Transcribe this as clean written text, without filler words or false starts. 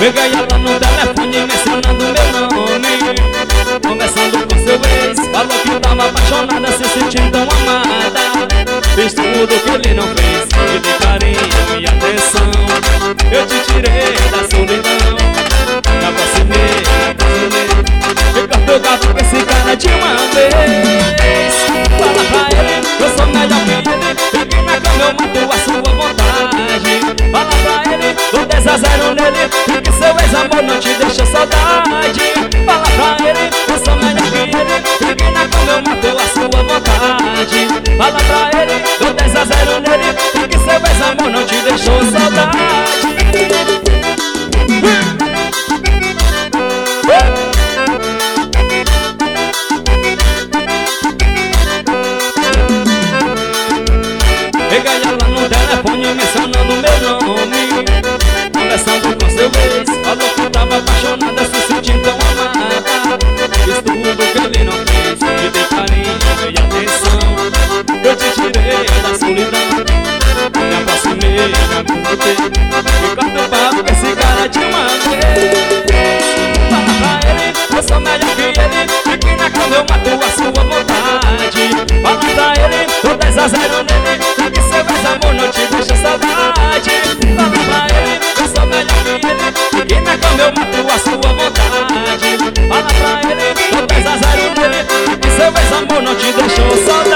Peguei ela no telefone mencionando meu nome, conversando com seu ex, falou que tava apaixonada, se sentindo tão amada. Fiz tudo que ele não fez, te dei carinho e atenção. Eu te tirei da solidão, me aproximei, me cortou o gato com esse cara de uma vez. Fala pra ele, eu sou melhor que ele, fique na cama, eu mato a sua vontade. Fala pra ele, vou 10 a 0 nele, e que seu ex-amor não te deixa saudade. Fala pra ele, eu sou melhor que ele, fique na cama, eu mato a sua vontade. Fala pra ele, vou 10 a 0 nele, e que seu ex-amor não te deixou saudade. Peguei ela no telefone mencionando meu nome, conversando com seu ex, falou que tava apaixonada, se sentindo tão amada. Fiz tudo que ele não fez, te dei carinho e atenção. Eu te tirei da solidão, me aproximei, me acomodei, e corto o papo com esse cara de uma vez. Fala pra ele, eu sou melhor que ele, fique na cama, eu mato a sua vontade. Fala pra ele, vou 10 a 0 nele, que seu ex-amor não te deixa saudade. Fala pra ele, eu sou melhor que ele, fique na cama, eu mato a sua vontade. Fala pra ele, vou 10 a 0 nele, que seu ex-amor não te deixou saudade.